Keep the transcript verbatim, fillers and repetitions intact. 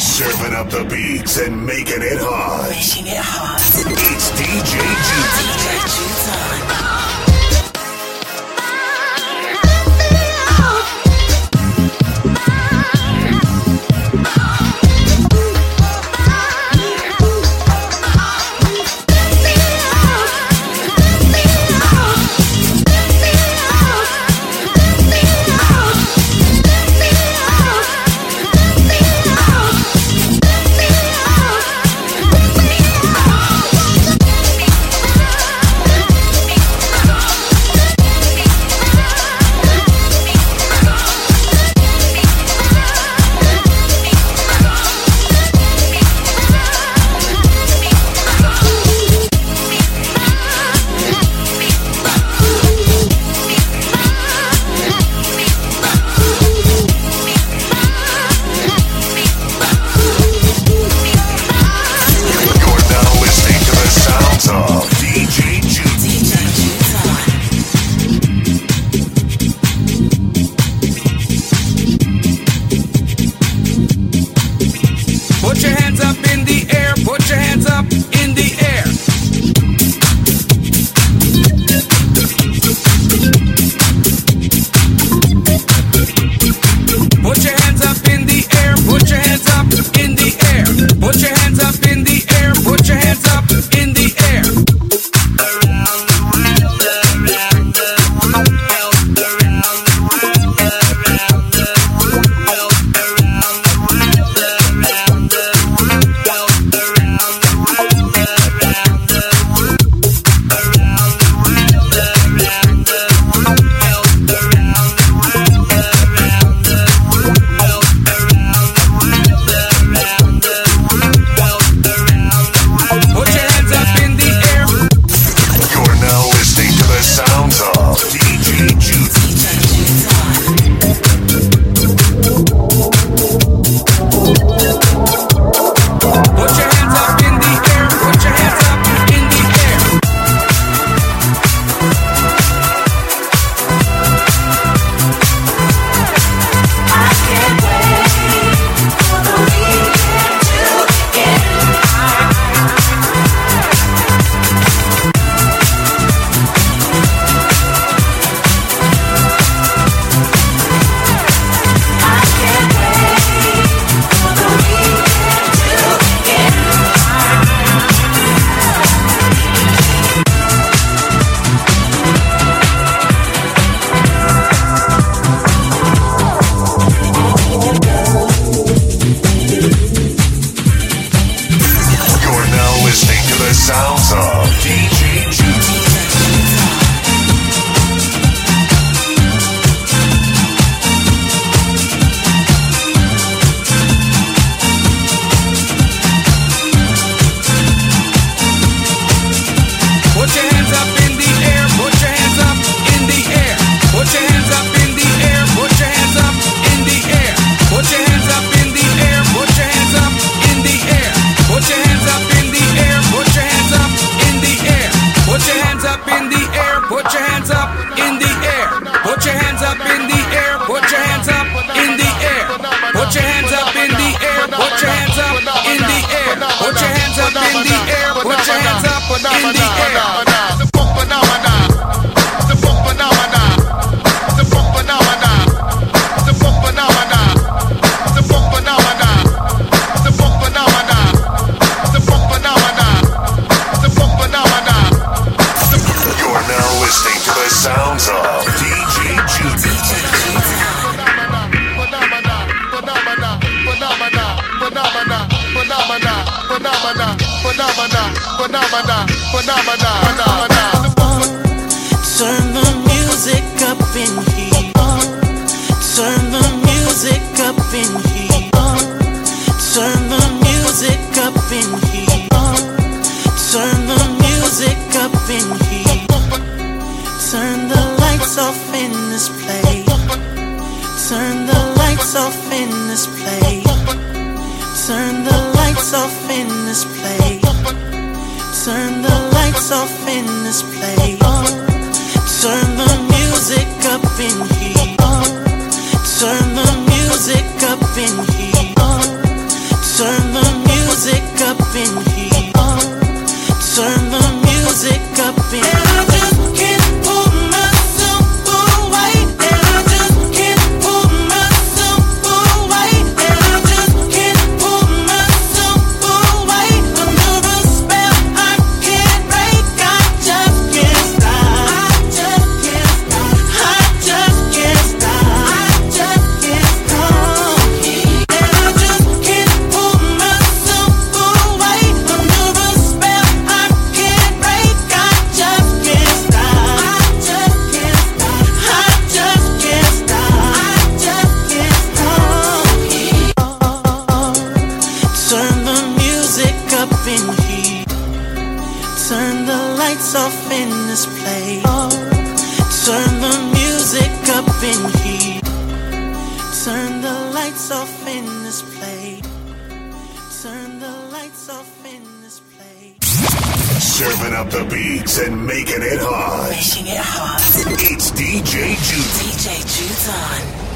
Serving up the beats and making it hot. Making it hot. It's D J Jutan. D J Jutan. Turn the music up in here. this place. Oh, turn the music up in here. Turn the lights off in this place. Turn the lights off in this place. Serving up the beats and making it hot. Making it hot. It's D J Juice. D J Juice on.